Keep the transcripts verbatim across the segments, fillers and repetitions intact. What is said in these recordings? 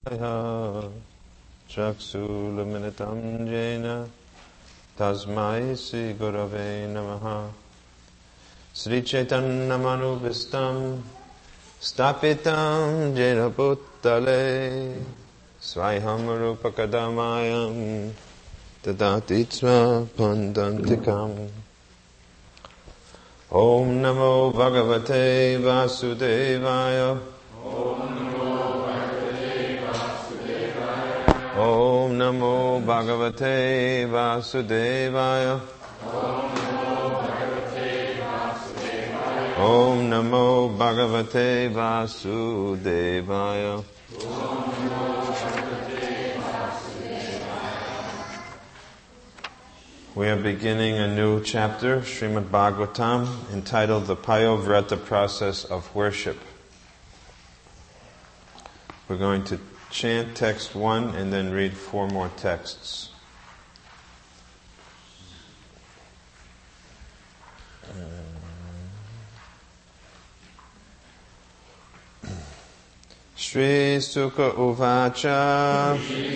Chakshulamitam jena tasmai si gurave namaha. Sri Chaitanya manubhistam stapitam jena bhuttale swayam rupakadamayam tadatitva pandantikam. Om namo bhagavate vasudevaya. Om namo bhagavate vasudevaya. Om namo bhagavate vasudevaya. We are beginning a new chapter, Srimad Bhagavatam, entitled The Payovrata Process of Worship. We're going to chant text one and then read four more texts. Shri Sukha Uvacha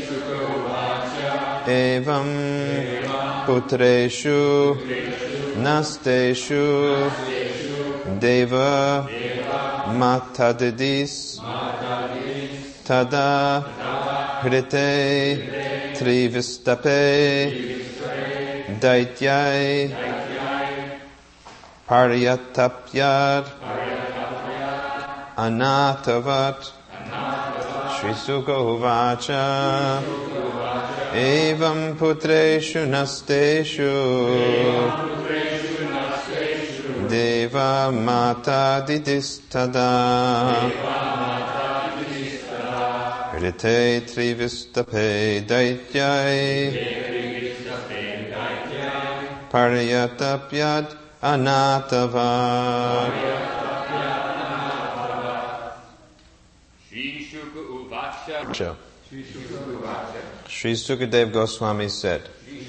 Evam Putreshu Nasteshu Deva Matadidis Tada Hrite Trivistape Daityai Paryatapyad Anatavat Shri Sukha Uvacha Evam Putreshu Nasteshu Deva Mata Didistada Rite Trivistape Daityai Paryatapyad Anatavad. Sri Sukadeva Goswami said,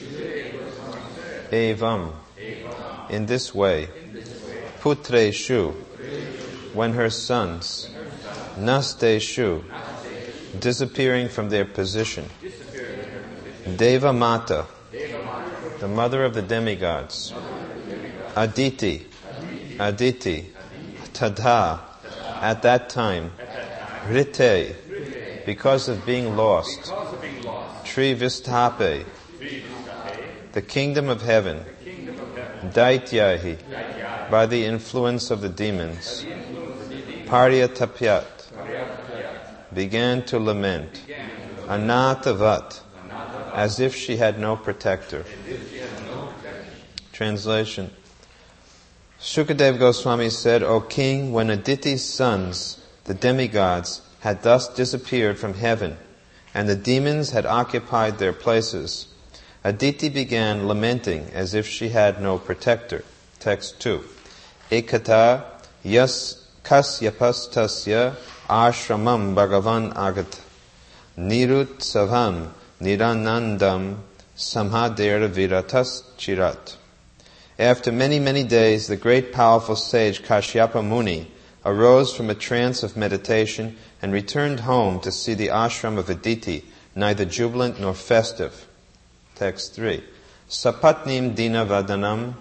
Evam, in this way, Putreshu, when her sons, Nasteshu, disappearing from their position, Deva Mata, the mother of the demigods, Aditi, Aditi, Tadha, at that time, Rite, because of being lost, Trivisthape, the kingdom of heaven, Daityahi, by the influence of the demons, Paryatapyat, began to lament, Anatavat, as if she had no protector. Translation. Sukadeva Goswami said, O king, when Aditi's sons, the demigods, had thus disappeared from heaven, and the demons had occupied their places, Aditi began lamenting as if she had no protector. Text two. Ekata yas kasyapastasya ashramam bhagavan agat nirut savam niranandam samhadera viratas chirat. After many, many days, the great powerful sage Kashyapa Muni arose from a trance of meditation and returned home to see the ashram of Aditi, neither jubilant nor festive. Text three. Sapatnim dina vadanam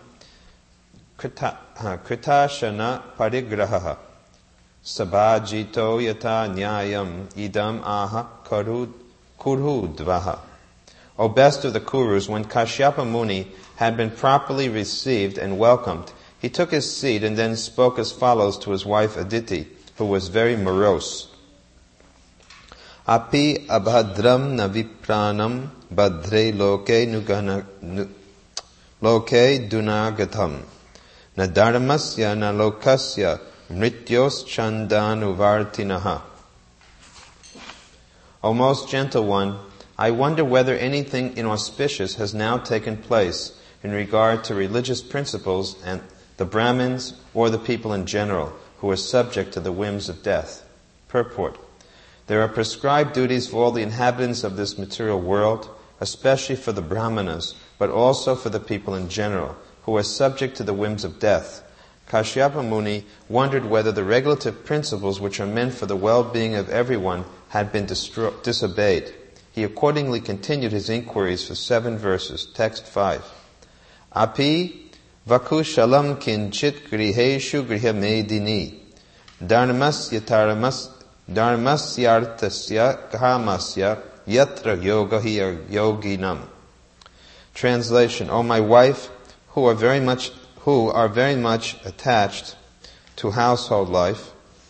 kritashana parigraha sabhajito yata nyayam idam aha kurudvaha. O best of the Kurus, when Kashyapa Muni had been properly received and welcomed, he took his seat and then spoke as follows to his wife Aditi, who was very morose. Api abhadram navipranam badre loke nugana loke dunagatam nadarmasya na lokasya mrityos chandanuvartinaha. O most gentle one, I wonder whether anything inauspicious has now taken place in regard to religious principles and the Brahmins or the people in general who are subject to the whims of death. Purport. There are prescribed duties for all the inhabitants of this material world, especially for the Brahmanas, but also for the people in general, who are subject to the whims of death. Kashyapa Muni wondered whether the regulative principles which are meant for the well-being of everyone had been distro- disobeyed. He accordingly continued his inquiries for seven verses. Text five. Api vakushalam kinchit griheshu grihamedini dharmasya taramas dharmasyartasya kamasya yatra yoga hiya yoginam. Translation: O my wife, who are very much who are very much attached to household life,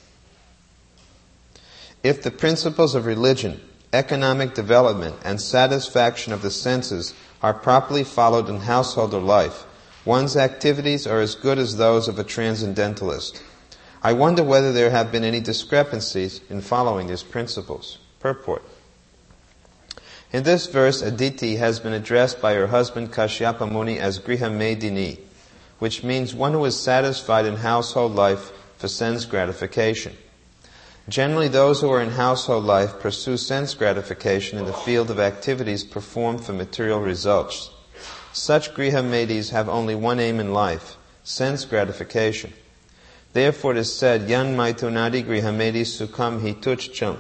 if the principles of religion, economic development, and satisfaction of the senses are properly followed in householder life, one's activities are as good as those of a transcendentalist. I wonder whether there have been any discrepancies in following these principles. Purport. In this verse, Aditi has been addressed by her husband Kashyapa Muni as Griha Medini, which means one who is satisfied in household life for sense gratification. Generally, those who are in household life pursue sense gratification in the field of activities performed for material results. Such Griha Medis have only one aim in life, sense gratification. Therefore it is said, Yan Maitunadi Griha Medis Sukham Hituchcham.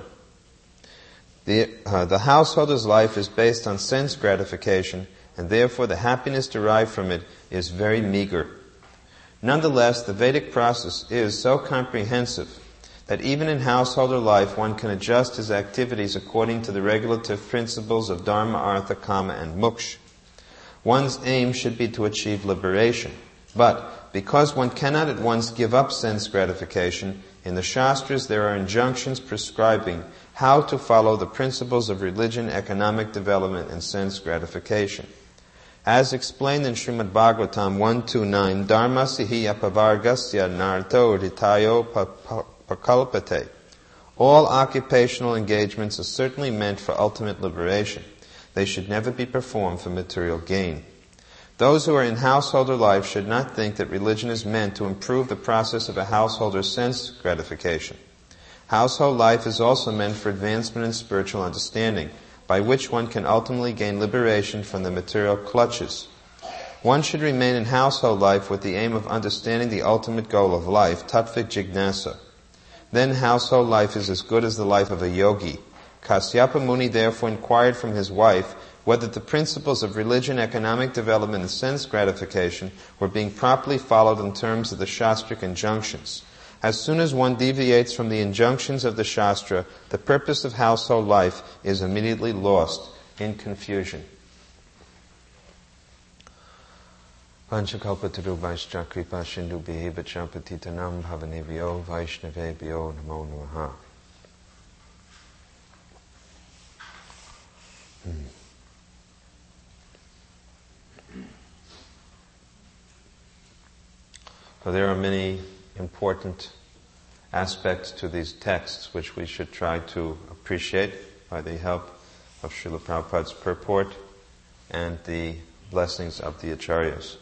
The, uh, the householder's life is based on sense gratification, and therefore the happiness derived from it is very meager. Nonetheless, the Vedic process is so comprehensive that even in householder life one can adjust his activities according to the regulative principles of Dharma, Artha, Kama, and Moksha. One's aim should be to achieve liberation. But because one cannot at once give up sense gratification, in the Shastras there are injunctions prescribing how to follow the principles of religion, economic development, and sense gratification. As explained in Srimad Bhagavatam one twenty-nine, Dharma sihi apavargasya narto ritayo pakalpate. All occupational engagements are certainly meant for ultimate liberation. They should never be performed for material gain. Those who are in householder life should not think that religion is meant to improve the process of a householder's sense gratification. Household life is also meant for advancement in spiritual understanding, by which one can ultimately gain liberation from the material clutches. One should remain in household life with the aim of understanding the ultimate goal of life, tattvik jignasa. Then household life is as good as the life of a yogi. Kasyapa Muni therefore inquired from his wife whether the principles of religion, economic development, and sense gratification were being properly followed in terms of the Shastric injunctions. As soon as one deviates from the injunctions of the Shastra, the purpose of household life is immediately lost in confusion. Vanchakalpatarubhaischa kripa sindubhihi vachapatitanam bhavanebhyo vaishnavebhyo namo namaha. Hmm. So there are many important aspects to these texts which we should try to appreciate by the help of Srila Prabhupada's purport and the blessings of the Acharyas.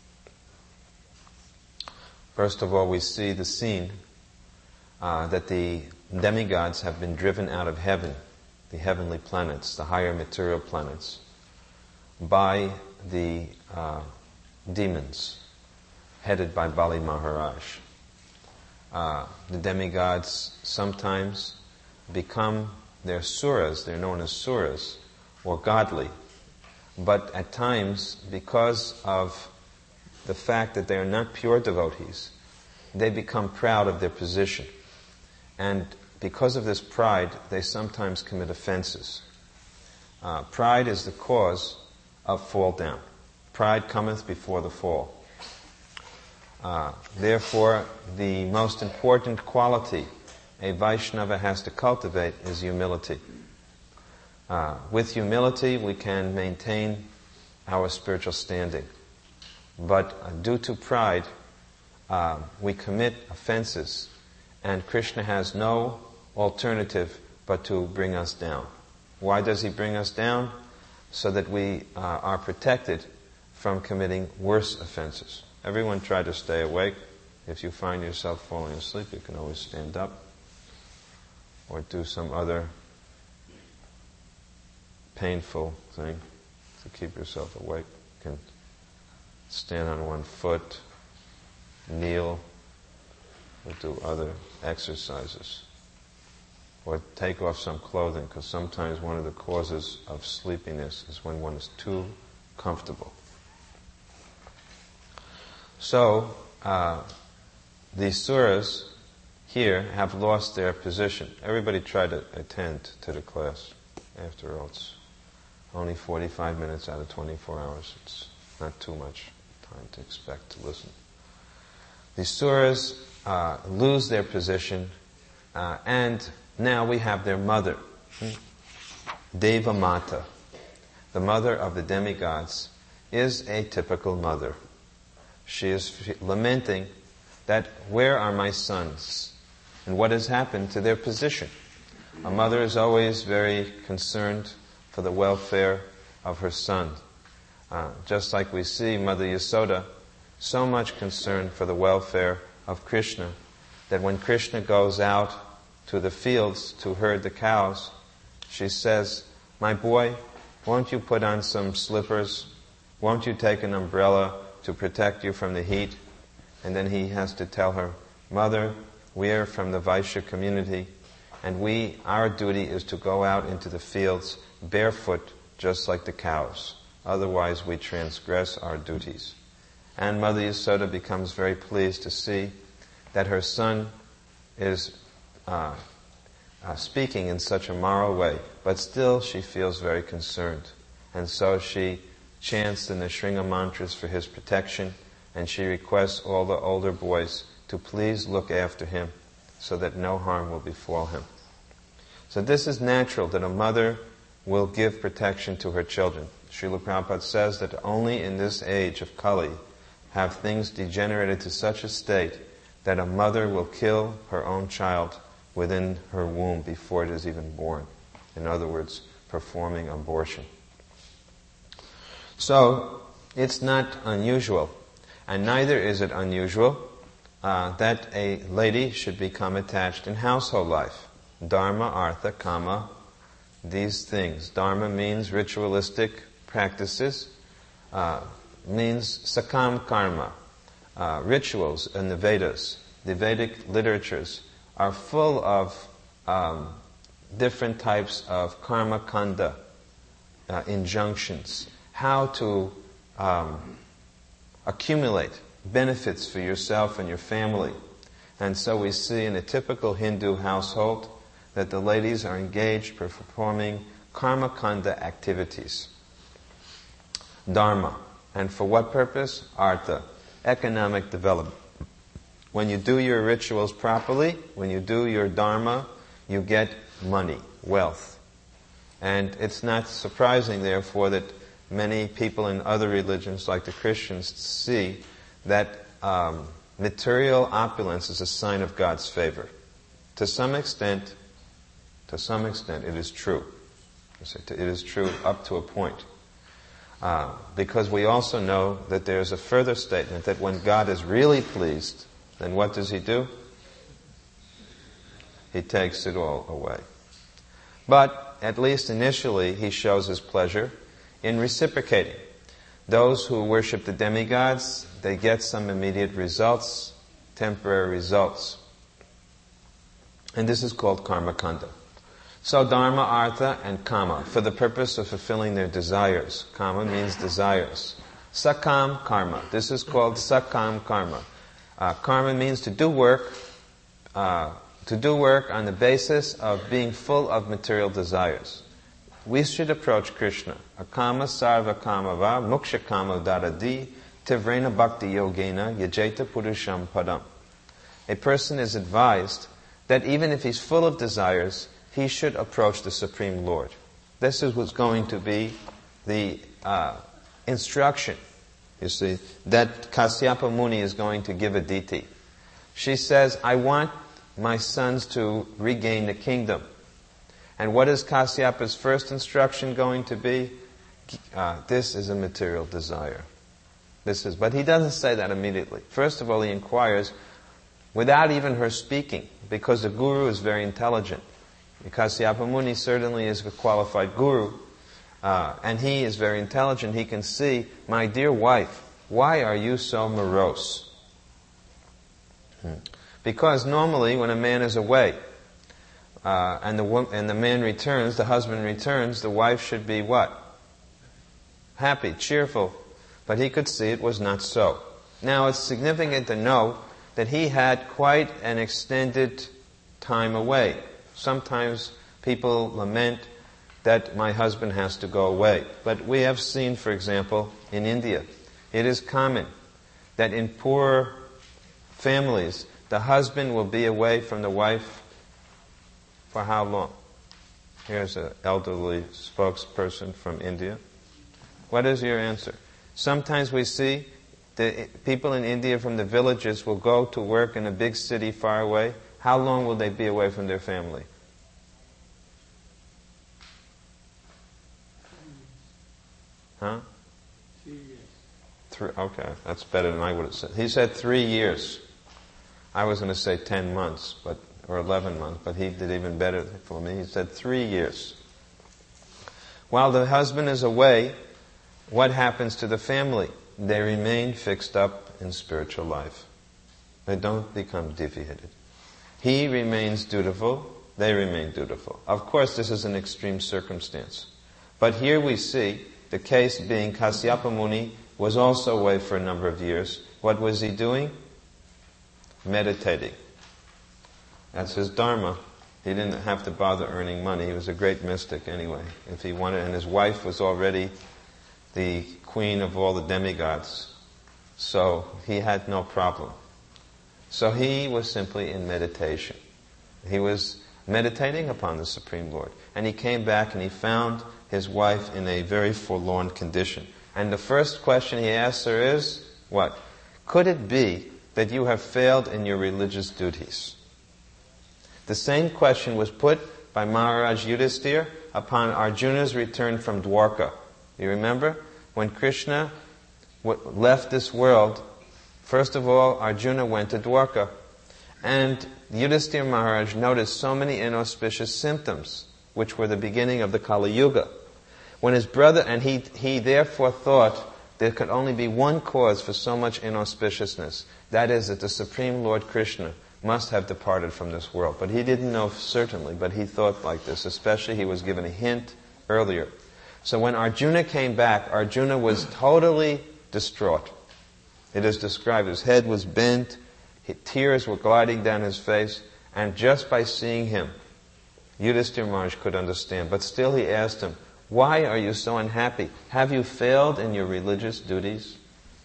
First of all, we see the scene uh, that the demigods have been driven out of heaven, the heavenly planets, the higher material planets, by the uh, demons, headed by Bali Maharaj. Uh, the demigods sometimes become, they're suras, they're known as suras, or godly. But at times, because of the fact that they are not pure devotees, they become proud of their position. And because of this pride, they sometimes commit offenses. Uh, pride is the cause of fall down. Pride cometh before the fall. Uh, therefore, the most important quality a Vaishnava has to cultivate is humility. Uh, with humility, we can maintain our spiritual standing. But uh, due to pride, uh, we commit offenses, and Krishna has no alternative but to bring us down. Why does he bring us down? So that we uh, are protected from committing worse offenses. Everyone try to stay awake. If you find yourself falling asleep, you can always stand up or do some other painful thing to keep yourself awake. You can stand on one foot, kneel, or do other exercises. or take off some clothing, because sometimes one of the causes of sleepiness is when one is too comfortable. So, uh, the suras here have lost their position. Everybody try to attend to the class. After all, it's only forty-five minutes out of twenty-four hours. It's not too much time to expect to listen. The suras uh, lose their position, uh, and now we have their mother, Deva Mata, the mother of the demigods, is a typical mother. She is f- lamenting that, where are my sons? And what has happened to their position? A mother is always very concerned for the welfare of her son. Uh, just like we see Mother Yasoda, so much concerned for the welfare of Krishna, that when Krishna goes out to the fields to herd the cows, she says, "My boy, won't you put on some slippers? Won't you take an umbrella to protect you from the heat?" And then he has to tell her, "Mother, we are from the Vaishya community, and we, our duty is to go out into the fields barefoot, just like the cows. Otherwise we transgress our duties." And Mother Yasoda becomes very pleased to see that her son is uh, uh, speaking in such a moral way, but still she feels very concerned. And so she chants the Nrsimha mantras for his protection, and she requests all the older boys to please look after him so that no harm will befall him. So this is natural, that a mother will give protection to her children. Srila Prabhupada says that only in this age of Kali have things degenerated to such a state that a mother will kill her own child within her womb before it is even born. In other words, performing abortion. So, it's not unusual, and neither is it unusual uh, that a lady should become attached in household life. Dharma, artha, kama, these things. Dharma means ritualistic practices, uh, means sakam karma, uh, rituals in the Vedas. The Vedic literatures are full of um, different types of karma kanda, uh, injunctions, how to um, accumulate benefits for yourself and your family. And so we see in a typical Hindu household that the ladies are engaged performing karma kanda activities. Dharma. And for what purpose? Artha. Economic development. When you do your rituals properly, when you do your dharma, you get money, wealth. And it's not surprising, therefore, that many people in other religions, like the Christians, see that um, material opulence is a sign of God's favor. To some extent, to some extent, it is true. It is true up to a point. Uh, because we also know that there's a further statement that when God is really pleased, then what does He do? He takes it all away. But, at least initially, He shows His pleasure in reciprocating. Those who worship the demigods, they get some immediate results, temporary results. And this is called karma kanda. So dharma, artha, and kama, for the purpose of fulfilling their desires. Kama means desires. Sakam karma. This is called sakam karma. Uh, karma means to do work, uh, to do work on the basis of being full of material desires. We should approach Krishna. Akama sarva kamava muksha kama daradi tivrena bhakti yogena yajeta purusham padam. A person is advised that even if he's full of desires, he should approach the Supreme Lord. This is what's going to be the uh, instruction, you see, that Kasyapa Muni is going to give Aditi. She says, I want my sons to regain the kingdom. And what is Kasyapa's first instruction going to be? Uh, this is a material desire. This is, but he doesn't say that immediately. First of all, he inquires, without even her speaking, because the guru is very intelligent. Kasyapa Muni certainly is a qualified guru, uh, and he is very intelligent. He can see, my dear wife, why are you so morose? Hmm. Because normally when a man is away, uh, and the wo- and the man returns, the husband returns, the wife should be what? Happy, cheerful. But he could see it was not so. Now it's significant to know that he had quite an extended time away. Sometimes people lament that my husband has to go away. But we have seen, for example, in India, it is common that in poor families, the husband will be away from the wife for how long? Here's an elderly spokesperson from India. What is your answer? Sometimes we see the people in India from the villages will go to work in a big city far away. How long will they be away from their family? Huh? Three years. Three, okay, that's better than I would have said. He said three years. I was going to say ten months, but or eleven months, but he did even better for me. He said three years. While the husband is away, what happens to the family? They remain fixed up in spiritual life. They don't become deviated. He remains dutiful, they remain dutiful. Of course, this is an extreme circumstance. But here we see the case being Kasyapa Muni was also away for a number of years. What was he doing? Meditating. That's his dharma. He didn't have to bother earning money. He was a great mystic anyway. If he wanted, and his wife was already the queen of all the demigods. So he had no problem. So he was simply in meditation. He was meditating upon the Supreme Lord. And he came back and he found his wife in a very forlorn condition. And the first question he asked her is, what? Could it be that you have failed in your religious duties? The same question was put by Maharaj Yudhisthira upon Arjuna's return from Dwarka. You remember? When Krishna w- left this world, first of all, Arjuna went to Dwarka. And Yudhisthira Maharaj noticed so many inauspicious symptoms, which were the beginning of the Kali Yuga. When his brother, and he, he therefore thought there could only be one cause for so much inauspiciousness. That is that the Supreme Lord Krishna must have departed from this world. But he didn't know certainly, but he thought like this. Especially he was given a hint earlier. So when Arjuna came back, Arjuna was totally distraught. It is described, his head was bent, tears were gliding down his face, and just by seeing him, Yudhisthira Maharaj could understand. But still he asked him, why are you so unhappy? Have you failed in your religious duties?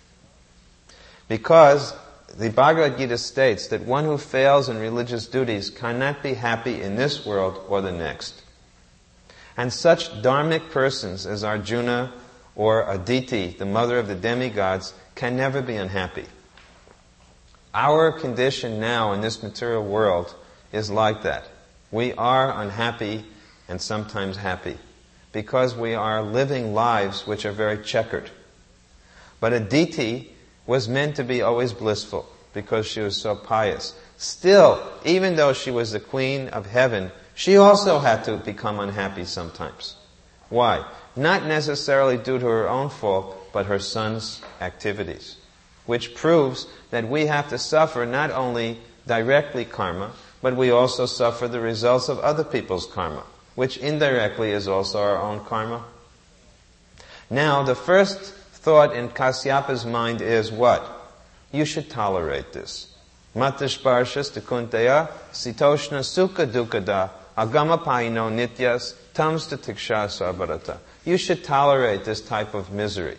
Because the Bhagavad Gita states that one who fails in religious duties cannot be happy in this world or the next. And such dharmic persons as Arjuna or Aditi, the mother of the demigods, can never be unhappy. Our condition now in this material world is like that. We are unhappy and sometimes happy because we are living lives which are very checkered. But Aditi was meant to be always blissful because she was so pious. Still, even though she was the queen of heaven, she also had to become unhappy sometimes. Why? Not necessarily due to her own fault, but her son's activities. Which proves that we have to suffer not only directly karma, but we also suffer the results of other people's karma, which indirectly is also our own karma. Now, the first thought in Kasyapa's mind is what? You should tolerate this. Matashparshas takunteya sitoshna sukha dukada agamapaino nityas tamsta tiksha sarbarata. You should tolerate this type of misery.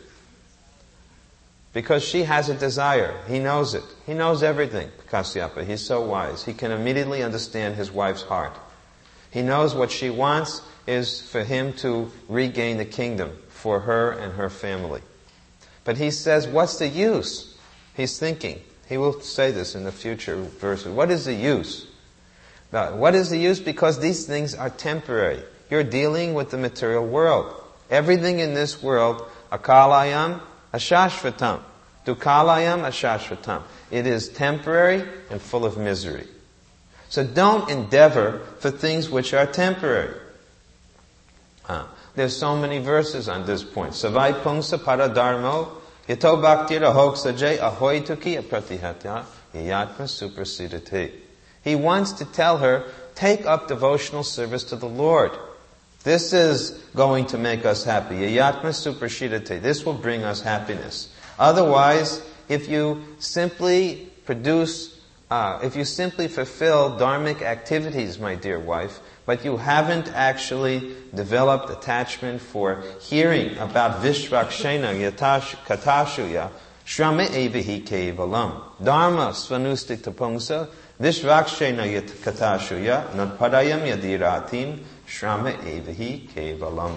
Because she has a desire. He knows it. He knows everything, Kasyapa. He's so wise. He can immediately understand his wife's heart. He knows what she wants is for him to regain the kingdom for her and her family. But he says, what's the use? He's thinking. He will say this in the future verses. What is the use? Now, what is the use? Because these things are temporary. You're dealing with the material world. Everything in this world, akalayam, ashashvatam. Dukalayam, ashashvatam. It is temporary and full of misery. So don't endeavor for things which are temporary. Uh, there's so many verses on this point. Savai pungsa paradharmo, yato bhaktira hoksaje ahoituki apratihatya yayatma suprasidati. He wants to tell her take up devotional service to the Lord. This is going to make us happy. Yayatma suprashidate. This will bring us happiness. Otherwise, if you simply produce, uh, if you simply fulfill dharmic activities, my dear wife, but you haven't actually developed attachment for hearing about Vishvakshena Yatash Katashuya, Shrama Evahi Kevalam. Dharma Svanustik Tapungsa, Vishvakshena Yat Katashuya, Natpadayam Yadiratim, Shrama Evahi Kevalam.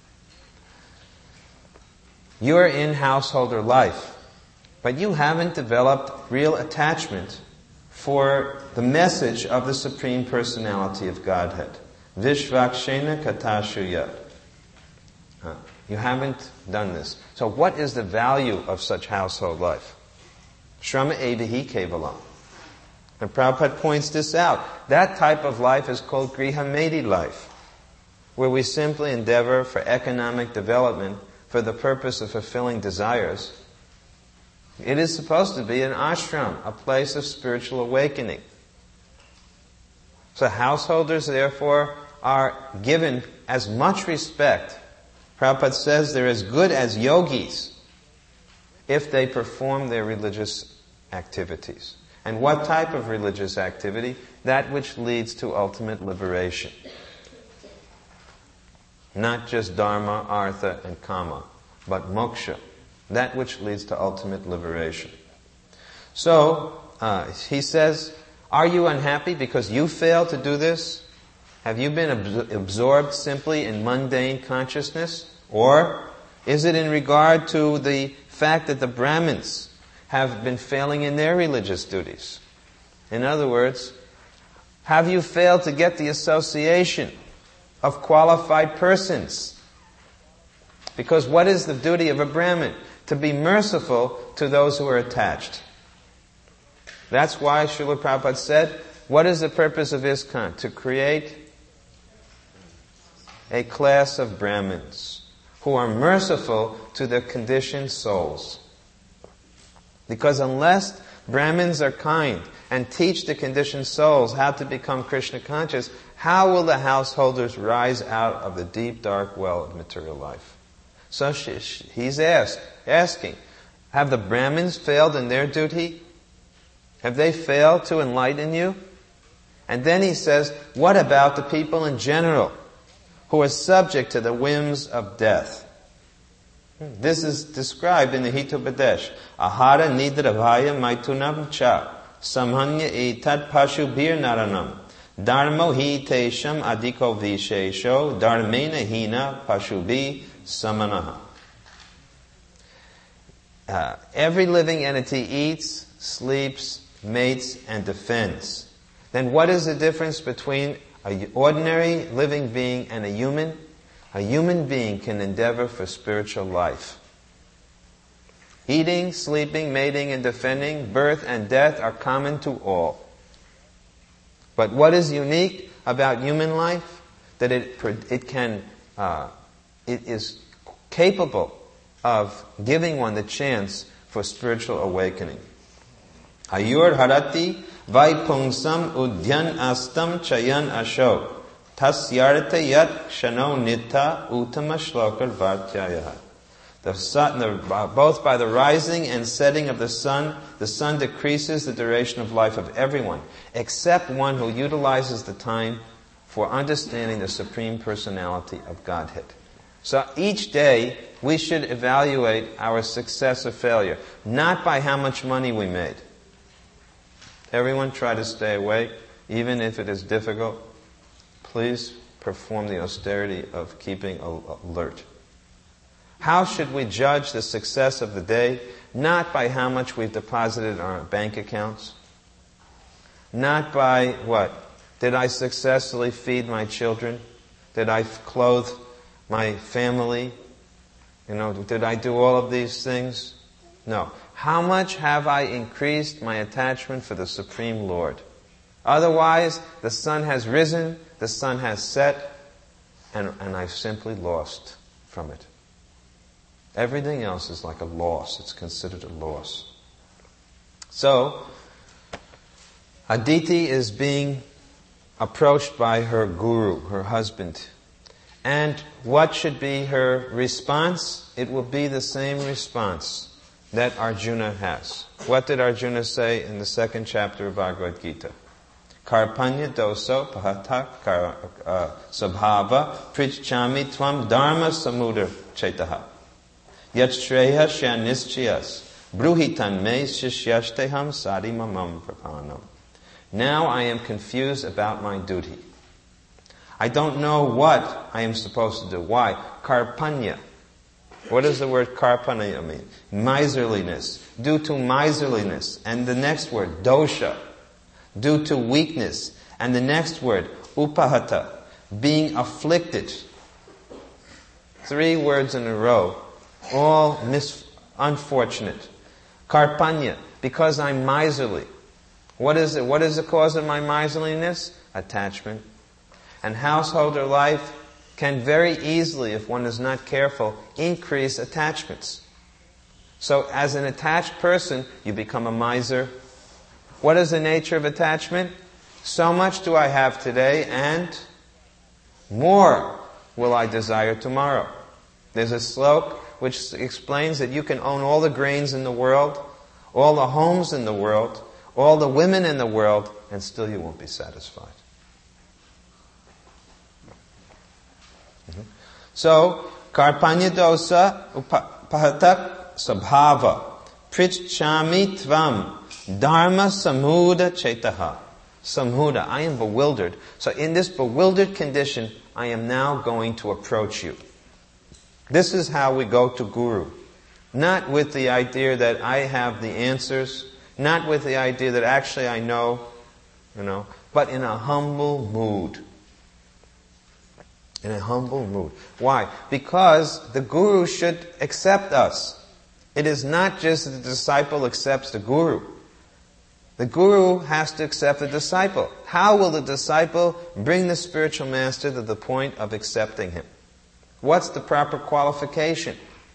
You are in householder life, but you haven't developed real attachment for the message of the Supreme Personality of Godhead. Vishvakshena Katashuya. Huh. You haven't done this. So what is the value of such household life? Shrama Evahi Kevalam. And Prabhupada points this out. That type of life is called Grihamedi life, where we simply endeavor for economic development for the purpose of fulfilling desires. It is supposed to be an ashram, a place of spiritual awakening. So householders, therefore, are given as much respect. Prabhupada says they're as good as yogis if they perform their religious activities. And what type of religious activity? That which leads to ultimate liberation. Not just dharma, artha, and kama, but moksha. That which leads to ultimate liberation. So, uh, he says, are you unhappy because you failed to do this? Have you been ab- absorbed simply in mundane consciousness? Or is it in regard to the fact that the Brahmins have been failing in their religious duties? In other words, have you failed to get the association of qualified persons? Because what is the duty of a Brahmin? To be merciful to those who are attached. That's why Srila Prabhupada said, what is the purpose of ISKCON? To create a class of Brahmins who are merciful to their conditioned souls. Because unless Brahmins are kind and teach the conditioned souls how to become Krishna conscious, how will the householders rise out of the deep dark well of material life? So she, she, he's asked, asking, have the Brahmins failed in their duty? Have they failed to enlighten you? And then he says, what about the people in general who are subject to the whims of death? This is described in the Hitopadesh. Ahara nidravaya maitunam cha samhanya etad pashubhir naranam dharmo hi tesham adiko vishesho dharmena hina pashubhi samanaha. Uh, every living entity eats, sleeps, mates, and defends. Then what is the difference between an ordinary living being and a human? A human being can endeavor for spiritual life. Eating, sleeping, mating, and defending, birth and death are common to all. But what is unique about human life? That it it can uh, it is capable of giving one the chance for spiritual awakening. Ayur harati vaipungsam udyan astam chayan asho tasyarta yat shano nita utama shlokar vartyaya. The sun, the, both by the rising and setting of the sun, the sun decreases the duration of life of everyone, except one who utilizes the time for understanding the Supreme Personality of Godhead. So each day, we should evaluate our success or failure, not by how much money we made. Everyone try to stay awake, even if it is difficult. Please perform the austerity of keeping alert. How should we judge the success of the day? Not by how much we've deposited in our bank accounts. Not by what? Did I successfully feed my children? Did I clothe my family? You know, did I do all of these things? No. How much have I increased my attachment for the Supreme Lord? Otherwise, the sun has risen, the sun has set, and, and I've simply lost from it. Everything else is like a loss. It's considered a loss. So, Aditi is being approached by her guru, her husband. And what should be her response? It will be the same response that Arjuna has. What did Arjuna say in the second chapter of Bhagavad Gita? Karpanya doso pahatak sabhava prichami tvam dharma samudar chetaha. Yat shreya shanischiyas bruhitan me shishyashteham sadi mamam prapanam. Now I am confused about my duty. I don't know what I am supposed to do. Why? Karpanya. What does the word karpanya mean? Miserliness. Due to miserliness. And the next word, dosha. Due to weakness. And the next word, upahata. Being afflicted. Three words in a row. All mis- unfortunate. Karpanya. Because I'm miserly. What is it? What is the cause of my miserliness? Attachment. And householder life can very easily, if one is not careful, increase attachments. So as an attached person, you become a miser. What is the nature of attachment? So much do I have today, and more will I desire tomorrow. There's a slok which explains that you can own all the grains in the world, all the homes in the world, all the women in the world, and still you won't be satisfied. Mm-hmm. So, karpanya dosa upahatak sabhava prichami tvam dharma samuda chetaha. Samuda, I am bewildered. So in this bewildered condition, I am now going to approach you. This is how we go to Guru. Not with the idea that I have the answers, not with the idea that actually I know, you know, but in a humble mood. In a humble mood. Why? Because the Guru should accept us. It is not just that the disciple accepts the Guru. The Guru has to accept the disciple. How will the disciple bring the spiritual master to the point of accepting him? What's the proper qualification?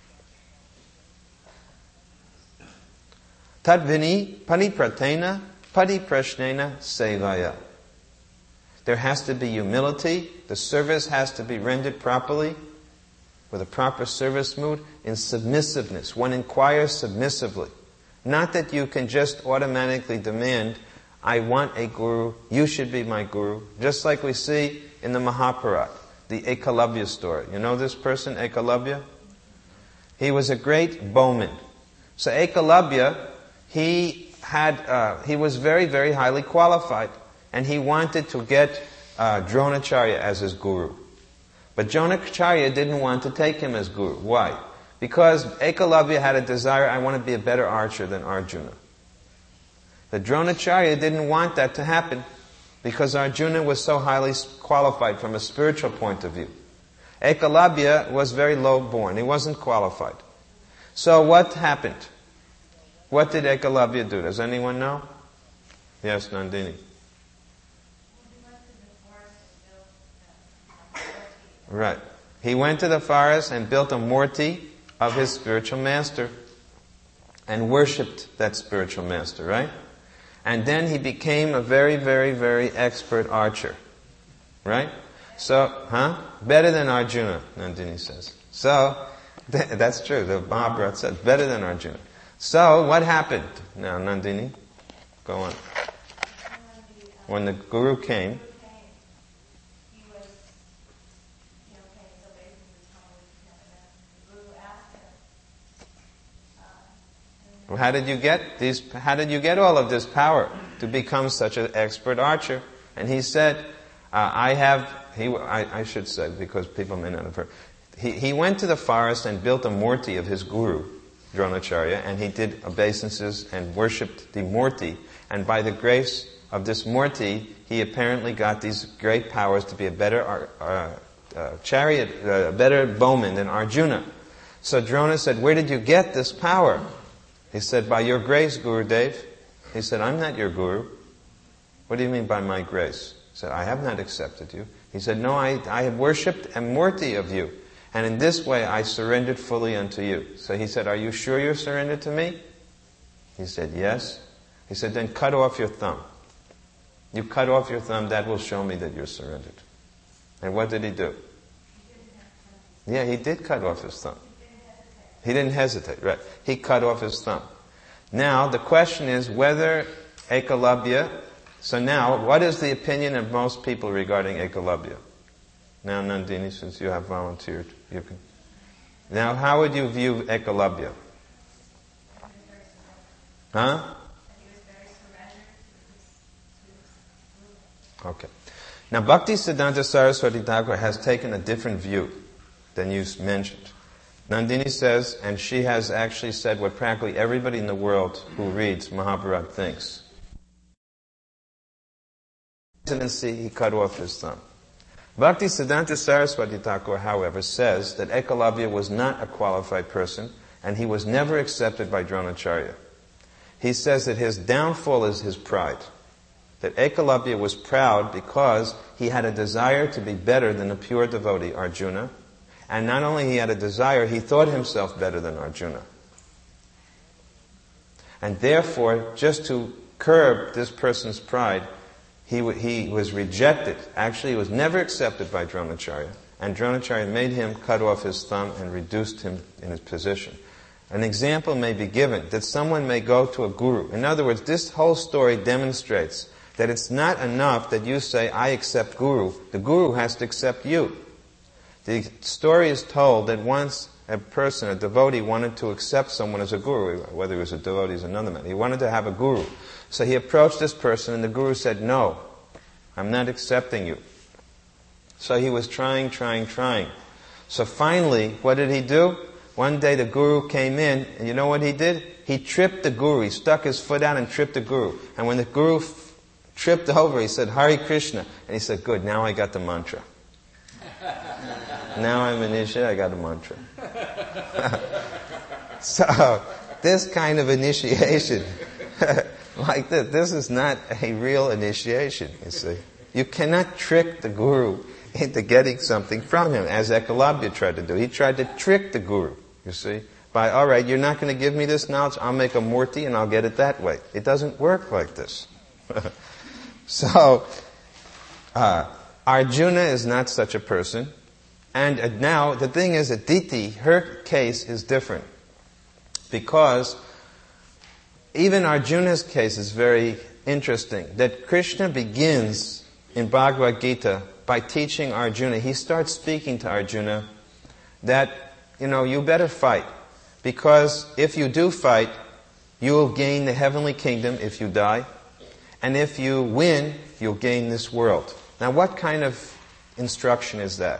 Tadvini panipratena padiprashnena sevaya. There has to be humility. The service has to be rendered properly, with a proper service mood, in submissiveness. One inquires submissively. Not that you can just automatically demand, I want a guru, you should be my guru. Just like we see in the Mahabharata, the Ekalavya story. You know this person, Ekalavya? He was a great bowman. So Ekalavya, he had, uh, he was very, very highly qualified. And he wanted to get uh, Dronacharya as his guru. But Dronacharya didn't want to take him as guru. Why? Because Ekalavya had a desire, I want to be a better archer than Arjuna. The Dronacharya didn't want that to happen because Arjuna was so highly qualified from a spiritual point of view. Ekalavya was very low born. He wasn't qualified. So what happened? What did Ekalavya do? Does anyone know? Yes, Nandini. Right. He went to the forest and built a murti of his spiritual master and worshipped that spiritual master, right? And then he became a very, very, very expert archer. Right? So, huh? Better than Arjuna, Nandini says. So, th- that's true. The Mahabharata said, better than Arjuna. So, what happened? Now, Nandini, go on. When the Guru came, well, how did you get these? How did you get all of this power to become such an expert archer? And he said, uh, "I have." He, I, I should say, because people may not have heard. He, he went to the forest and built a murti of his guru, Dronacharya, and he did obeisances and worshipped the murti. And by the grace of this murti, he apparently got these great powers to be a better uh, uh, chariot, uh, a better bowman than Arjuna. So Drona said, "Where did you get this power?" He said, "By your grace, Gurudev." He said, "I'm not your guru." "What do you mean by my grace?" He said, "I have not accepted you." He said, "No, I, I have worshipped a murti of you. And in this way I surrendered fully unto you." So he said, "Are you sure you're surrendered to me?" He said, "Yes." He said, "Then cut off your thumb." You cut off your thumb, that will show me that you're surrendered. And what did he do? Yeah, he did cut off his thumb. He didn't hesitate, right. He cut off his thumb. Now, the question is whether Ekalabhya, so now, what is the opinion of most people regarding Ekalabhya? Now, Nandini, since you have volunteered, you can. Now, how would you view Ekalabhya? Huh? Okay. Now, Bhaktisiddhanta Saraswati Thakur has taken a different view than you mentioned. Nandini says, and she has actually said what practically everybody in the world who reads Mahabharata thinks. He cut off his thumb. Bhaktisiddhanta Saraswati Thakur, however, says that Ekalabhya was not a qualified person and he was never accepted by Dronacharya. He says that his downfall is his pride. That Ekalabhya was proud because he had a desire to be better than a pure devotee, Arjuna. And not only he had a desire, he thought himself better than Arjuna. And therefore, just to curb this person's pride, he, w- he was rejected. Actually, he was never accepted by Dronacharya. And Dronacharya made him cut off his thumb and reduced him in his position. An example may be given that someone may go to a guru. In other words, this whole story demonstrates that it's not enough that you say, I accept guru. The guru has to accept you. The story is told that once a person, a devotee, wanted to accept someone as a guru, whether he was a devotee or another man. He wanted to have a guru. So he approached this person and the guru said, no, I'm not accepting you. So he was trying, trying, trying. So finally, what did he do? One day the guru came in, and you know what he did? He tripped the guru. He stuck his foot out and tripped the guru. And when the guru f- tripped over, he said, Hare Krishna. And he said, good, now I got the mantra. Now I'm initiated, I got a mantra. So, this kind of initiation, like this, this is not a real initiation, you see. You cannot trick the guru into getting something from him, as Ekalabhya tried to do. He tried to trick the guru, you see, by, all right, you're not going to give me this knowledge, I'll make a murti and I'll get it that way. It doesn't work like this. So, uh, Arjuna is not such a person. And now, the thing is that Diti, her case is different. Because even Arjuna's case is very interesting. That Krishna begins in Bhagavad Gita by teaching Arjuna. He starts speaking to Arjuna that, you know, you better fight. Because if you do fight, you will gain the heavenly kingdom if you die. And if you win, you'll gain this world. Now, what kind of instruction is that?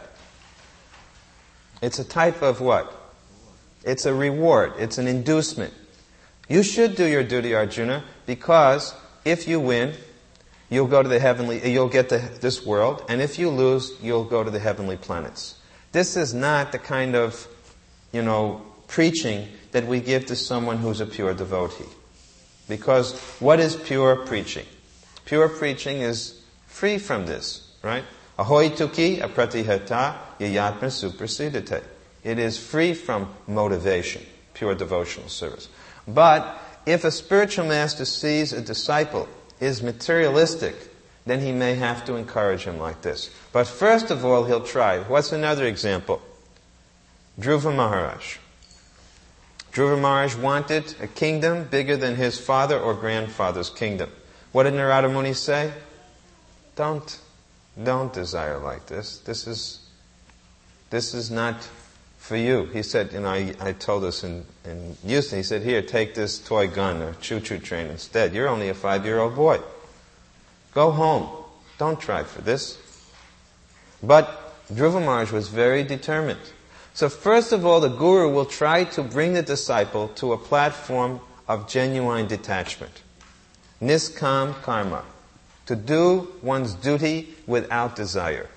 It's a type of what? It's a reward. It's an inducement. You should do your duty, Arjuna, because if you win, you'll go to the heavenly, you'll get to this world, and if you lose, you'll go to the heavenly planets. This is not the kind of, you know, preaching that we give to someone who's a pure devotee. Because what is pure preaching? Pure preaching is free from this, right? Ahoy tuki apratihata yayatma suprasidate. It is free from motivation, pure devotional service. But if a spiritual master sees a disciple is materialistic, then he may have to encourage him like this. But first of all, he'll try. What's another example? Dhruva Maharaj. Dhruva Maharaj wanted a kingdom bigger than his father or grandfather's kingdom. What did Narada Muni say? Don't Don't desire like this. This is, this is not for you. He said, you know, I, I told us in, in Houston, he said, here, take this toy gun or choo-choo train instead. You're only a five-year-old boy. Go home. Don't try for this. But Dhruva Maharaj was very determined. So first of all, the guru will try to bring the disciple to a platform of genuine detachment. Niskam karma. To do one's duty without desire.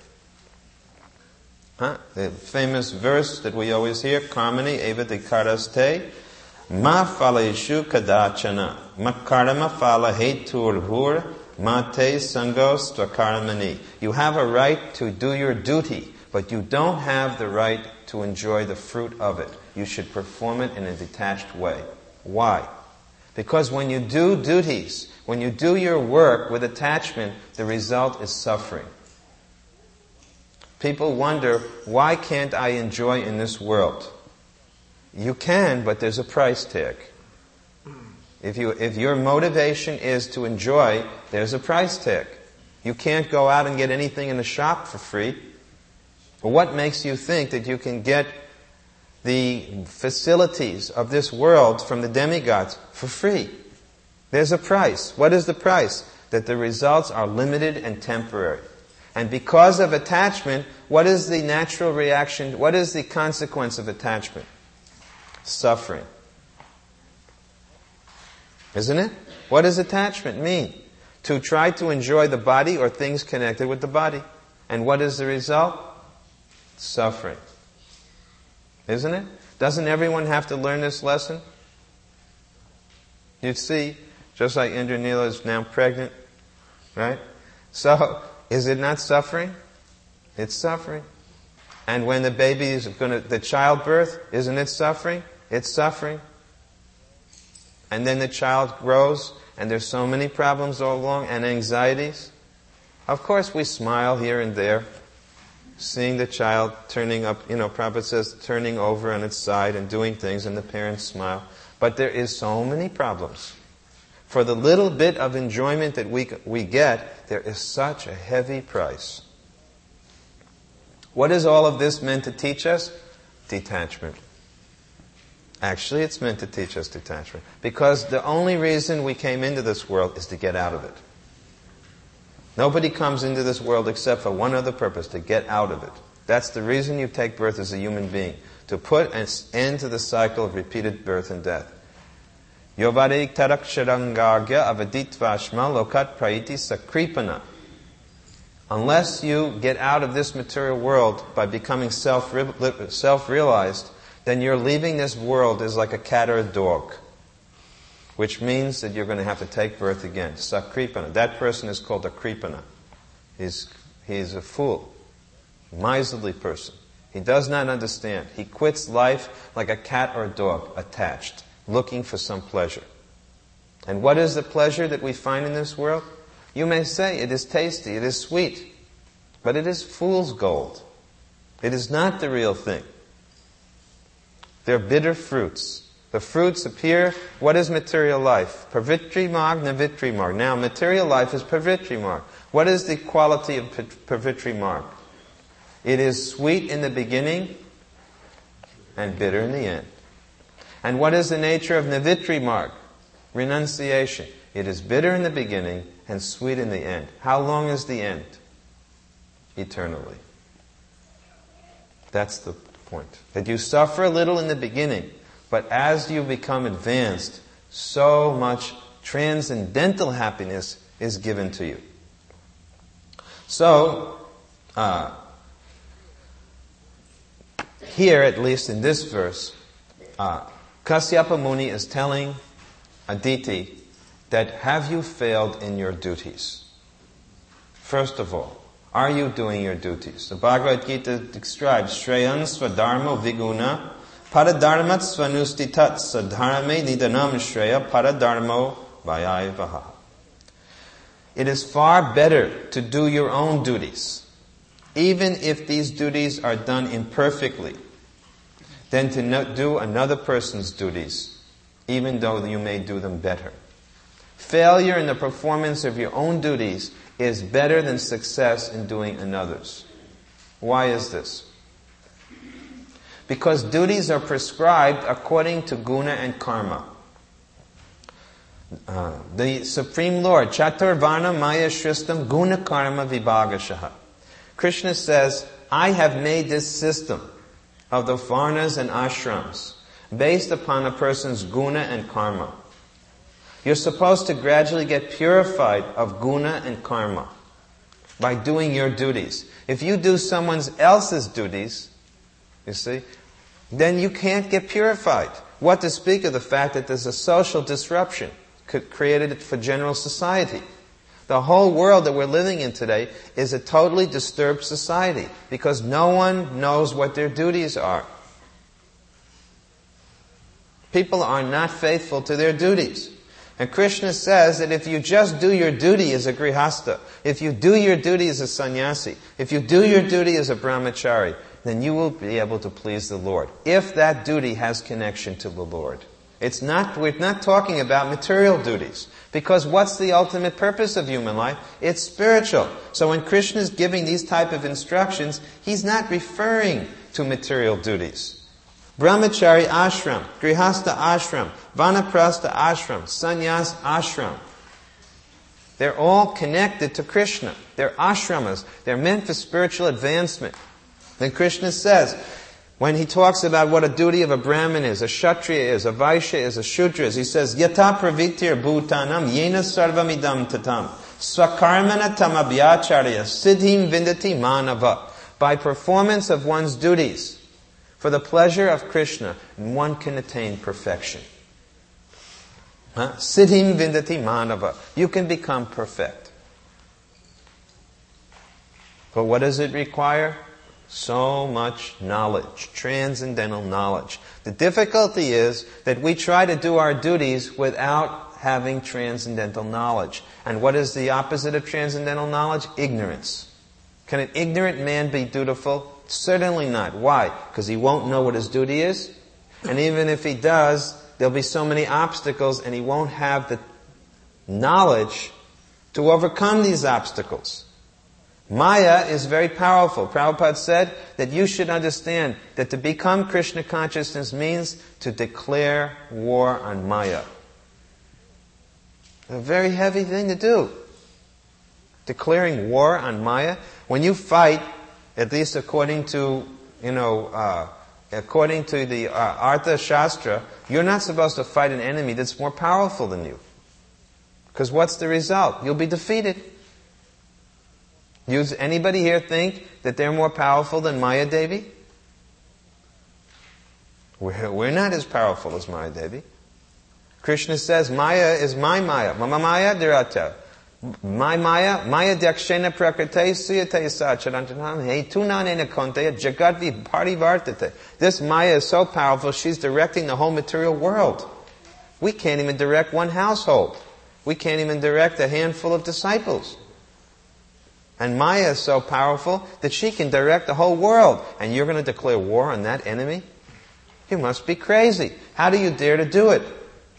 Huh? The famous verse that we always hear, Karmani eva dekaraste, ma phalayeshu kadachana, ma karma phala hetur hur, ma te sangos tvakaramani. You have a right to do your duty, but you don't have the right to enjoy the fruit of it. You should perform it in a detached way. Why? Because when you do duties, when you do your work with attachment, the result is suffering. People wonder, why can't I enjoy in this world? You can, but there's a price tag. If you, if your motivation is to enjoy, there's a price tag. You can't go out and get anything in the shop for free. But what makes you think that you can get the facilities of this world from the demigods for free? There's a price. What is the price? That the results are limited and temporary. And because of attachment, what is the natural reaction? What is the consequence of attachment? Suffering. Isn't it? What does attachment mean? To try to enjoy the body or things connected with the body. And what is the result? Suffering. Isn't it? Doesn't everyone have to learn this lesson? You'd see, just like Indranila is now pregnant, right? So, is it not suffering? It's suffering. And when the baby is going to, the childbirth, isn't it suffering? It's suffering. And then the child grows, and there's so many problems all along, and anxieties. Of course we smile here and there, seeing the child turning up, you know, Prabhupada says, turning over on its side and doing things, and the parents smile. But there is so many problems. For the little bit of enjoyment that we we get, there is such a heavy price. What is all of this meant to teach us? Detachment. Actually, it's meant to teach us detachment. Because the only reason we came into this world is to get out of it. Nobody comes into this world except for one other purpose, to get out of it. That's the reason you take birth as a human being. To put an end to the cycle of repeated birth and death. Yovarik taraksharangagya avaditvashma lokat praiti sakripana. Unless you get out of this material world by becoming self, self-realized, then you're leaving this world as like a cat or a dog. Which means that you're going to have to take birth again. Sakripana. That person is called a kripana. He's, he's a fool. Miserly person. He does not understand. He quits life like a cat or a dog, attached, looking for some pleasure. And what is the pleasure that we find in this world? You may say it is tasty, it is sweet, but it is fool's gold. It is not the real thing. They're bitter fruits. The fruits appear, what is material life? Pavitri marg, navitri marg. Now, material life is pavitri marg. What is the quality of pavitri marg? It is sweet in the beginning and bitter in the end. And what is the nature of navitri marg? Renunciation. It is bitter in the beginning and sweet in the end. How long is the end? Eternally. That's the point. That you suffer a little in the beginning, but as you become advanced, so much transcendental happiness is given to you. So, uh, here, at least in this verse, uh, Kasyapa Muni is telling Aditi that have you failed in your duties? First of all, are you doing your duties? The Bhagavad Gita describes Shreyan Swadharma Viguna Paradharmat Swanustitat Sadharame Nidanam Shreya Paradharmo Vayaivaha. It is far better to do your own duties, even if these duties are done imperfectly, than to not do another person's duties, even though you may do them better. Failure in the performance of your own duties is better than success in doing another's. Why is this? Because duties are prescribed according to guna and karma. Uh, the Supreme Lord, Chaturvarna Maya Shristam Guna Karma Vibhagashaha. Krishna says, I have made this system of the varnas and ashrams based upon a person's guna and karma. You're supposed to gradually get purified of guna and karma by doing your duties. If you do someone else's duties, you see, then you can't get purified. What to speak of the fact that there's a social disruption created for general society. The whole world that we're living in today is a totally disturbed society because no one knows what their duties are. People are not faithful to their duties. And Krishna says that if you just do your duty as a grihasta, if you do your duty as a sannyasi, if you do your duty as a brahmachari, then you will be able to please the Lord. If that duty has connection to the Lord. It's not, we're not talking about material duties. Because what's the ultimate purpose of human life? It's spiritual. So when Krishna is giving these type of instructions, He's not referring to material duties. Brahmachari ashram, grihastha ashram, vanaprastha ashram, sannyas ashram. They're all connected to Krishna. They're ashramas. They're meant for spiritual advancement. Then Krishna says, when He talks about what a duty of a Brahmin is, a Kshatriya is, a Vaishya is, a Shudra is, He says, Yata pravitir bhutanam yena sarvamidam tatam swakarmana tamabhyacharya siddhim vindati manava. By performance of one's duties, for the pleasure of Krishna, one can attain perfection. Huh? Siddhim vindati manava. You can become perfect. But what does it require? So much knowledge, transcendental knowledge. The difficulty is that we try to do our duties without having transcendental knowledge. And what is the opposite of transcendental knowledge? Ignorance. Can an ignorant man be dutiful? Certainly not. Why? Because he won't know what his duty is. And even if he does, there'll be so many obstacles and he won't have the knowledge to overcome these obstacles. Maya is very powerful. Prabhupada said that you should understand that to become Krishna consciousness means to declare war on Maya. A very heavy thing to do. Declaring war on Maya. When you fight, at least according to, you know, uh, according to the uh, Artha Shastra, you're not supposed to fight an enemy that's more powerful than you. Because what's the result? You'll be defeated. Does anybody here think that they're more powerful than Maya Devi? We're, we're not as powerful as Maya Devi. Krishna says, Maya is my Maya. Mama Maya dirata. My Maya, Maya dakshena prakrite suyate sacharantanam he tunanena konteya jagatvi parivartate. This Maya is so powerful, she's directing the whole material world. We can't even direct one household. We can't even direct a handful of disciples. And Maya is so powerful that she can direct the whole world. And you're going to declare war on that enemy? You must be crazy. How do you dare to do it?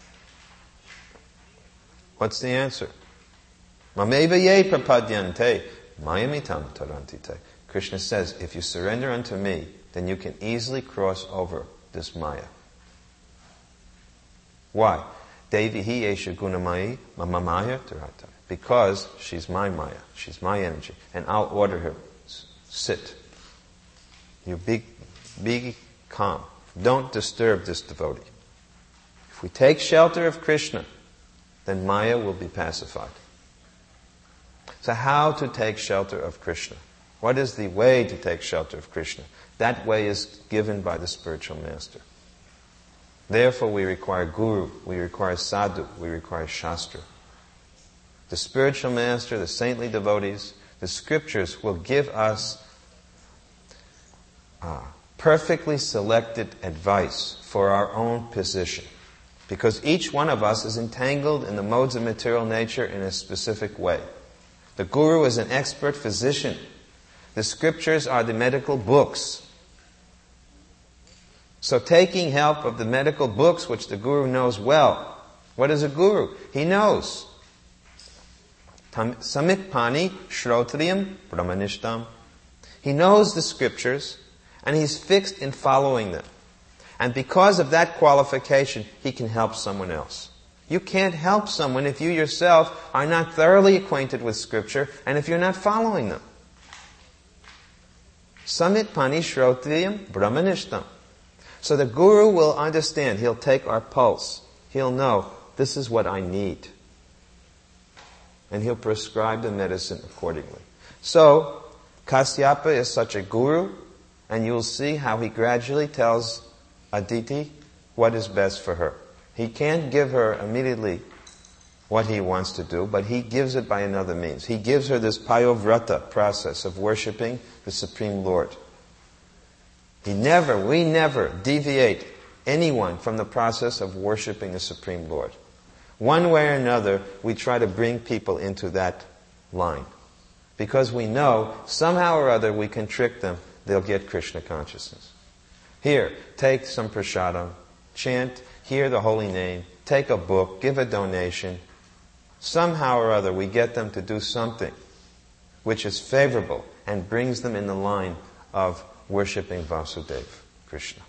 What's the answer? Mameva ye prapadyante mayamitam tarantite. Krishna says, if you surrender unto me, then you can easily cross over this Maya. Why? Devi hi esha gunamayi mamamaya tarata. Because she's my Maya, she's my energy, and I'll order her, sit. You be, be calm. Don't disturb this devotee. If we take shelter of Krishna, then Maya will be pacified. So how to take shelter of Krishna? What is the way to take shelter of Krishna? That way is given by the spiritual master. Therefore we require guru, we require sadhu, we require shastra. The spiritual master, the saintly devotees, the scriptures will give us uh, perfectly selected advice for our own position. Because each one of us is entangled in the modes of material nature in a specific way. The guru is an expert physician. The scriptures are the medical books. So taking help of the medical books, which the guru knows well. What is a guru? He knows. Samikpani shrotriyam brahmanishtam. He knows the scriptures and he's fixed in following them. And because of that qualification, he can help someone else. You can't help someone if you yourself are not thoroughly acquainted with scripture and if you're not following them. Samikpani shrotriyam brahmanishtam. So the guru will understand. He'll take our pulse. He'll know, this is what I need. And he'll prescribe the medicine accordingly. So, Kasyapa is such a guru, and you'll see how he gradually tells Aditi what is best for her. He can't give her immediately what he wants to do, but he gives it by another means. He gives her this payovrata process of worshipping the Supreme Lord. He never, we never deviate anyone from the process of worshipping the Supreme Lord. One way or another, we try to bring people into that line. Because we know, somehow or other, we can trick them. They'll get Krishna consciousness. Here, take some prasadam, chant, hear the holy name, take a book, give a donation. Somehow or other, we get them to do something which is favorable and brings them in the line of worshipping Vasudeva, Krishna.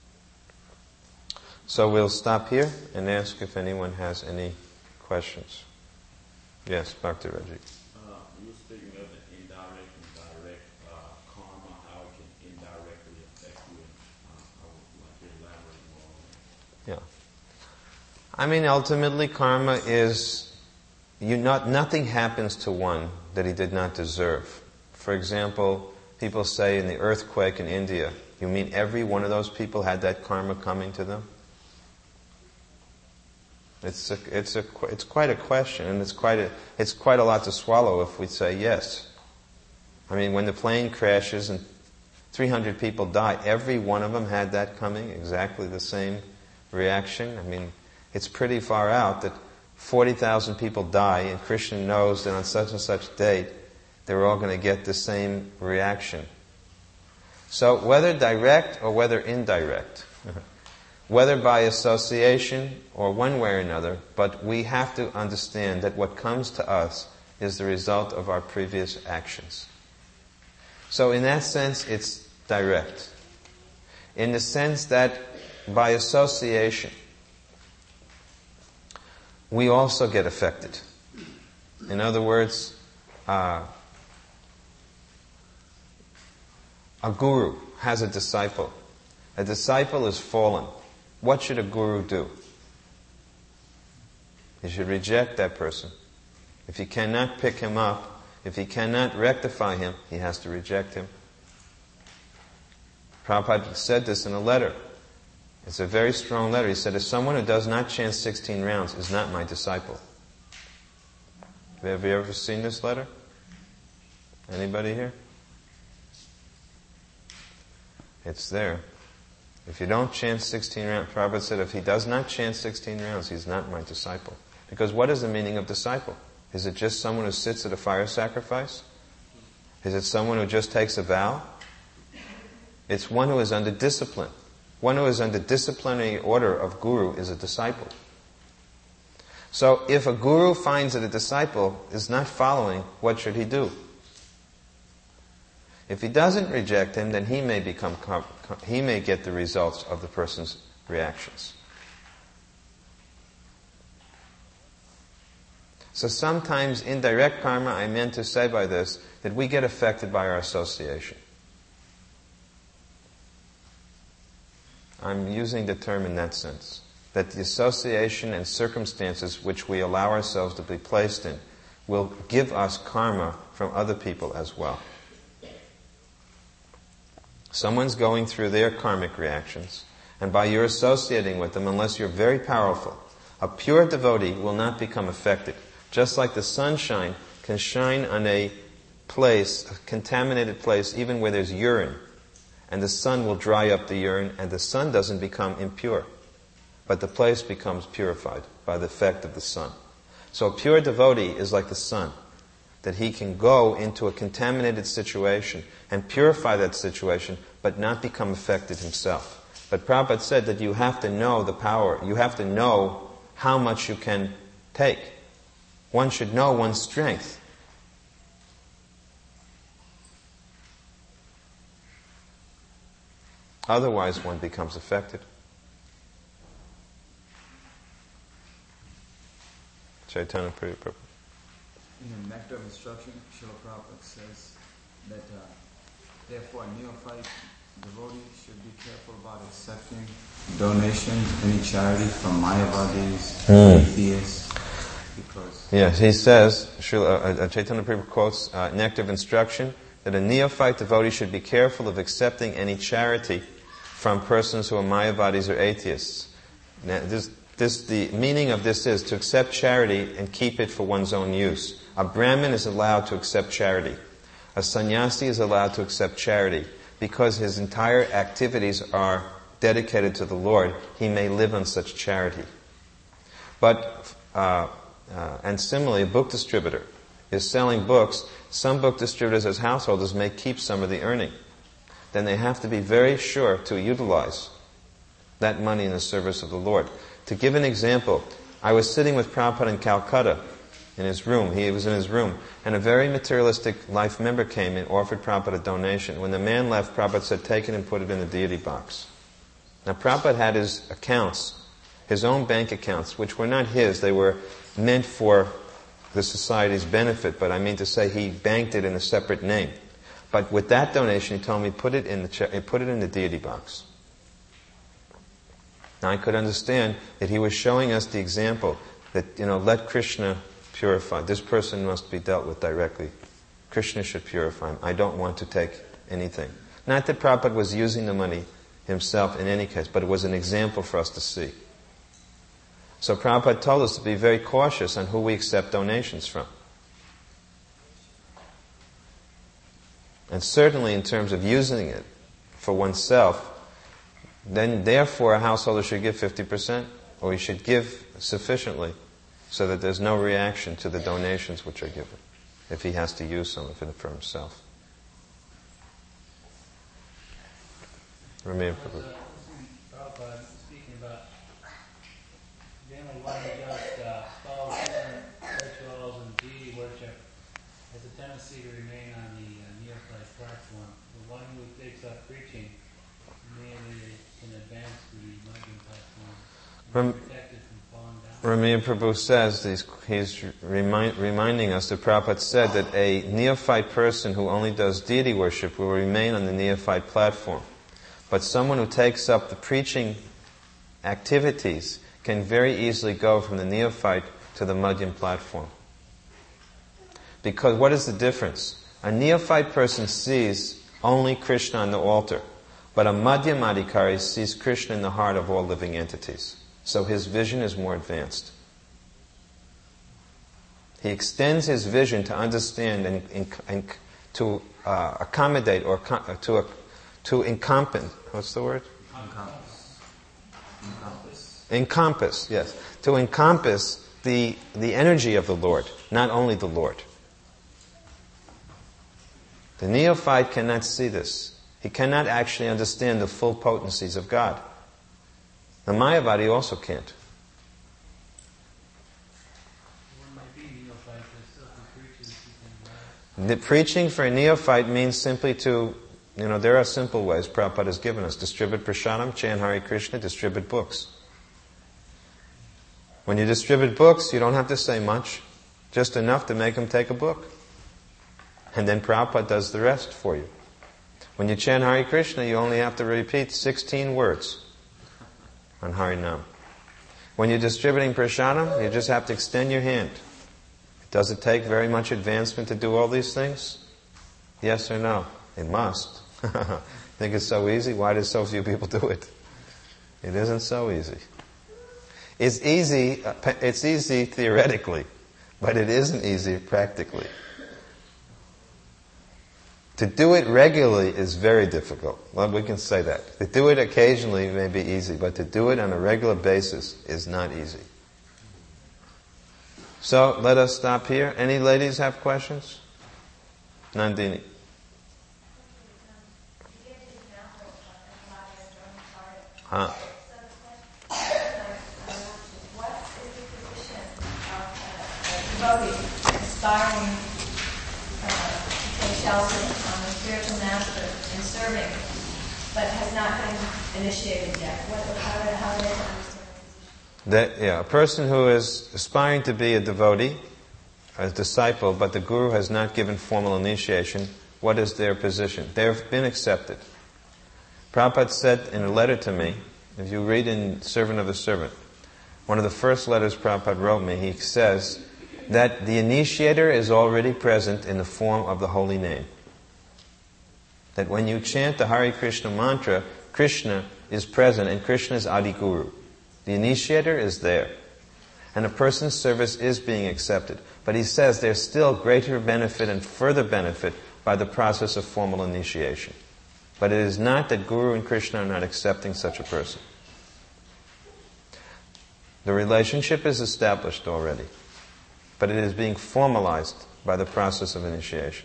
So we'll stop here and ask if anyone has any questions. Yes, Bhakti Raji. Uh, you were speaking of the indirect and direct uh, karma, how it can indirectly affect you. Uh, I would like to elaborate more on that. Yeah. I mean, ultimately, karma is, you not, nothing happens to one that he did not deserve. For example, people say in the earthquake in India, you mean every one of those people had that karma coming to them? It's a, it's a, it's quite a question, and it's quite a, it's quite a lot to swallow if we say yes. I mean, when the plane crashes and three hundred people die, every one of them had that coming, exactly the same reaction. I mean, it's pretty far out that forty thousand people die, and Krishna knows that on such and such date, they're all going to get the same reaction. So whether direct or whether indirect, whether by association or one way or another, but we have to understand that what comes to us is the result of our previous actions. So in that sense, it's direct. In the sense that by association, we also get affected. In other words, uh, a guru has a disciple. A disciple is fallen. What should a guru do? He should reject that person. If he cannot pick him up, if he cannot rectify him, he has to reject him. Prabhupada said this in a letter. It's a very strong letter. He said, if someone who does not chant sixteen rounds is not my disciple. Have you ever seen this letter? Anybody here? It's there. If you don't chant sixteen rounds, Prabhupada said, if he does not chant sixteen rounds, he's not my disciple. Because what is the meaning of disciple? Is it just someone who sits at a fire sacrifice? Is it someone who just takes a vow? It's one who is under discipline. One who is under disciplinary order of guru is a disciple. So if a guru finds that a disciple is not following, what should he do? If he doesn't reject him, then he may become he may get the results of the person's reactions. So sometimes indirect karma, I meant to say by this, that we get affected by our association. I'm using the term in that sense. That the association and circumstances which we allow ourselves to be placed in will give us karma from other people as well. Someone's going through their karmic reactions, and by your associating with them, unless you're very powerful, a pure devotee will not become affected. Just like the sunshine can shine on a place, a contaminated place, even where there's urine, and the sun will dry up the urine, and the sun doesn't become impure, but the place becomes purified by the effect of the sun. So a pure devotee is like the sun, that he can go into a contaminated situation and purify that situation, but not become affected himself. But Prabhupada said that you have to know the power, you have to know how much you can take. One should know one's strength. Otherwise one becomes affected. Chaitanya Prabhupada. In the Nectar of Instruction, Srila Prabhupada says that uh, therefore a neophyte devotee should be careful about accepting donations, any charity from Mayavadis, mm. atheists, because... Yes, he says, Srila, uh, Chaitanya Prabhupada quotes uh, Nectar of Instruction, that a neophyte devotee should be careful of accepting any charity from persons who are Mayavadis or atheists. Now, this, this, the meaning of this is to accept charity and keep it for one's own use. A Brahmin is allowed to accept charity. A sannyasi is allowed to accept charity. Because his entire activities are dedicated to the Lord, he may live on such charity. But uh, uh, and similarly, a book distributor is selling books. Some book distributors as householders may keep some of the earning. Then they have to be very sure to utilize that money in the service of the Lord. To give an example, I was sitting with Prabhupada in Calcutta in his room. He was in his room. And a very materialistic life member came and offered Prabhupada a donation. When the man left, Prabhupada said, take it and put it in the deity box. Now Prabhupada had his accounts, his own bank accounts, which were not his. They were meant for the society's benefit, but I mean to say he banked it in a separate name. But with that donation, he told me, put it in the che- put it in the deity box. Now I could understand that he was showing us the example that, you know, let Krishna purify. This person must be dealt with directly. Krishna should purify him. I don't want to take anything. Not that Prabhupada was using the money himself in any case, but it was an example for us to see. So Prabhupada told us to be very cautious on who we accept donations from. And certainly in terms of using it for oneself, then therefore a householder should give fifty percent, or he should give sufficiently so that there's no reaction to the donations which are given, if he has to use some of it for himself. Ramir Prabhu. Prabhupada speaking about generally one who just uh, follows different rituals and deity worship has a tendency to remain on the uh, neophyte platform. The one who takes up preaching mainly can advance the Madhyam platform and Ram- be protected from falling down. Ramir Prabhu says, he's, he's remind, reminding us that Prabhupada said that a neophyte person who only does deity worship will remain on the neophyte platform. But someone who takes up the preaching activities can very easily go from the neophyte to the Madhyam platform. Because what is the difference? A neophyte person sees only Krishna on the altar, but a Madhyamadikari sees Krishna in the heart of all living entities. So his vision is more advanced. He extends his vision to understand and, and, and to uh, accommodate or uh, to uh, to encompass. What's the word? Encompass. Encompass. Encompass, yes. To encompass the the energy of the Lord, not only the Lord. The neophyte cannot see this. He cannot actually understand the full potencies of God. The Mayavadi also can't. One might be neophyte, but still can preach it if you can. The preaching for a neophyte means simply to, you know, there are simple ways Prabhupada has given us. Distribute prasadam, chant Hare Krishna, distribute books. When you distribute books, you don't have to say much. Just enough to make them take a book. And then Prabhupada does the rest for you. When you chant Hare Krishna, you only have to repeat sixteen words on Harinam. When you're distributing prasadam, you just have to extend your hand. Does it take very much advancement to do all these things? Yes or no? It must. Think it's so easy? Why do so few people do it? It isn't so easy. It's easy, it's easy theoretically, but it isn't easy practically. To do it regularly is very difficult. Well, we can say that. To do it occasionally may be easy, but to do it on a regular basis is not easy. So, let us stop here. Any ladies have questions? Nandini. Huh. Devotee aspiring uh, to take shelter on the spiritual master and serving, but has not been initiated yet. What, how, how do they understand the position? That, yeah, a person who is aspiring to be a devotee, a disciple, but the guru has not given formal initiation, what is their position? They have been accepted. Prabhupada said in a letter to me, if you read in Servant of the Servant, one of the first letters Prabhupada wrote me, he says that the initiator is already present in the form of the holy name. That when you chant the Hare Krishna mantra, Krishna is present and Krishna is Adi Guru. The initiator is there. And a person's service is being accepted. But he says there's still greater benefit and further benefit by the process of formal initiation. But it is not that Guru and Krishna are not accepting such a person. The relationship is established already, but it is being formalized by the process of initiation.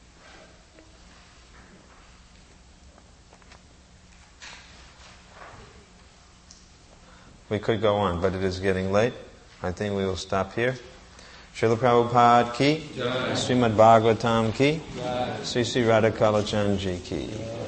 We could go on, but it is getting late. I think we will stop here. Srila Prabhupada ki, Srimad Bhagavatam ki, Sri Sri Radha Kalachan ji ki.